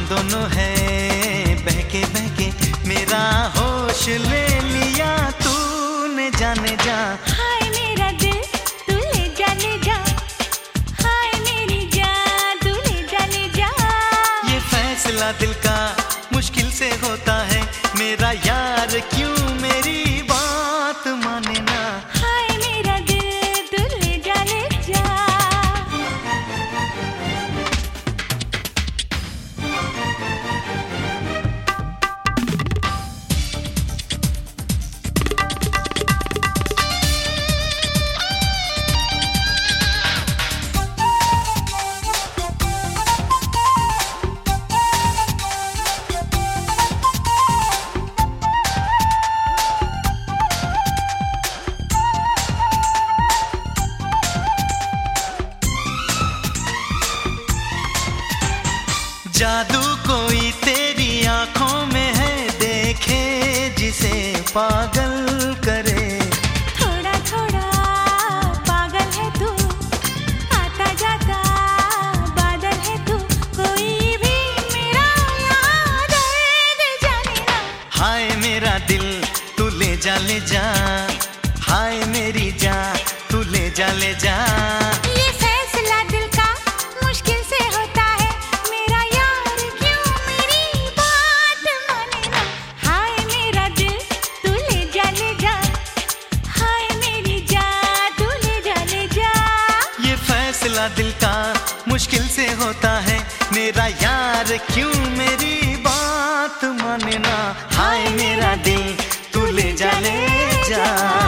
दोनों है बहके बहके, मेरा होश ले लिया तूने जाने जा। हाय मेरा दिल तू ले जा ले जा, हाय मेरी जान तू ले जा ले जा। ये फैसला दिल का मुश्किल से होता है, मेरा यार क्यों मेरी बात माने ना। हाय मेरा दिल तू ले जा ले जा। जादू कोई तेरी आंखों में है, देखे जिसे पागल करे। थोड़ा थोड़ा पागल है तू, आता जाता बादल है तू, कोई भी मेरा याद दे जाने ना। हाय मेरा दिल तू ले जा ले जा, हाय मेरी जान तू ले जा ले जा। ये फैसला दिल का मुश्किल से होता है, मेरा यार क्यों मेरी बात माने ना। हाय मेरा दिल तू ले जा ले जा, हाय मेरी जान तू ले जा ले जा। ये फैसला दिल का मुश्किल से होता है, मेरा यार क्यों मेरी बात माने ना। हाय मेरा दिल तू ले जा ले जा।